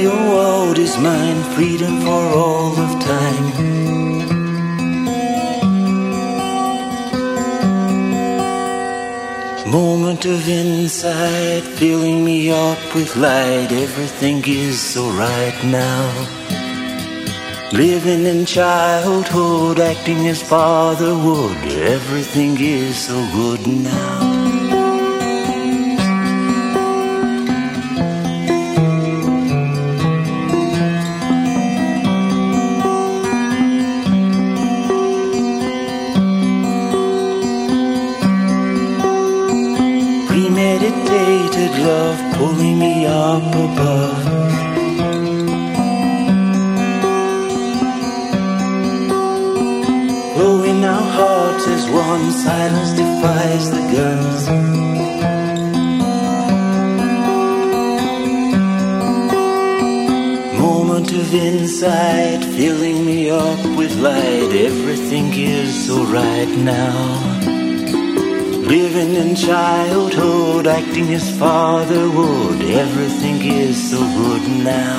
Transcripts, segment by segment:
your world is mine, freedom for all of time. Moment of insight, filling me up with light. Everything is so right now. Living in childhood, acting as father would. Everything is so good now. Premeditated love pulling me up above. Flowing our hearts as one, silence defies the guns. Moment of insight, filling me up with light. Everything is so right now. Living in childhood, acting as father would. Everything is so good now.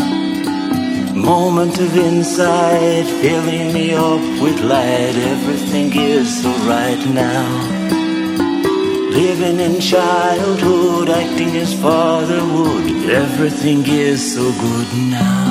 Moment of insight, filling me up with light. Everything is so right now. Living in childhood, acting as father would. Everything is so good now.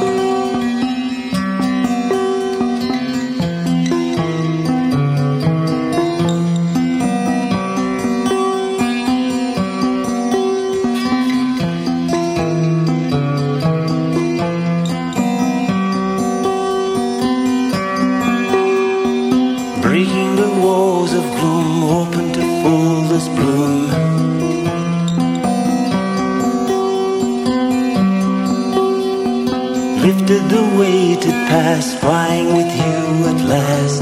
Breaking the walls of gloom, open to fullest bloom. Lifted the weighted past, flying with you at last.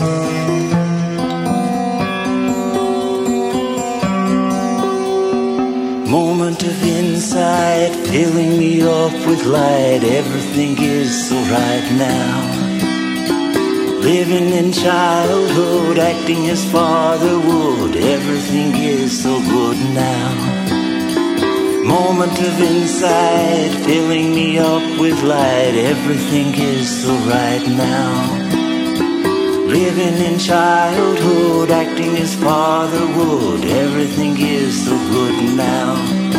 Moment of insight, filling me up with light. Everything is so right now. Living in childhood, acting as father would. Everything is so good now. Moment of insight, filling me up with light. Everything is so right now. Living in childhood, acting as father would. Everything is so good now.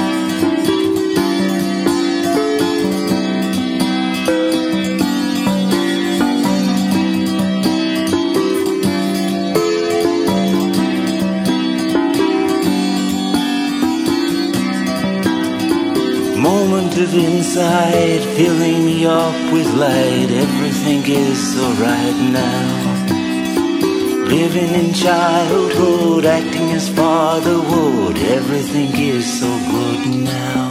Moment of insight, filling me up with light. Everything is so right now. Living in childhood, acting as father would. Everything is so good now.